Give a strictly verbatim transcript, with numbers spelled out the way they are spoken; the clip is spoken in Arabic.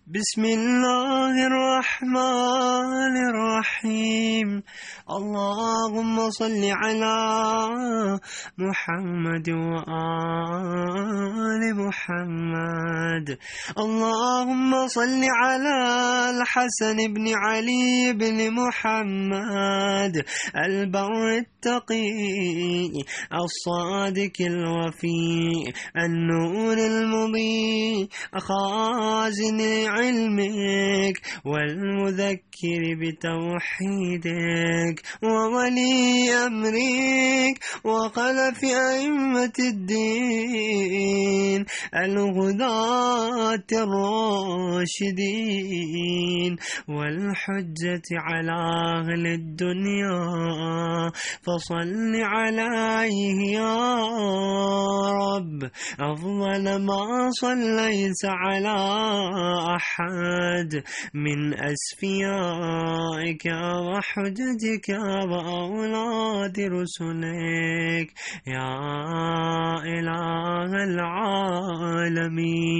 بسم الله الرحمن الرحيم. اللهم صل على محمد وآل محمد. اللهم صل على الحسن بن علي بن محمد البر التقي الصادق الوفي النور المضيء خازن علمك والمذكر بتوحيدك وولي أمرك وخلف أئمة الدين الهداة الراشدين والحجة على أهل الدنيا، فصل عليه يا رب أفضل ما صليت على أحد من أسفيائك وحججك وأولاد رسلك يا إله العالمين.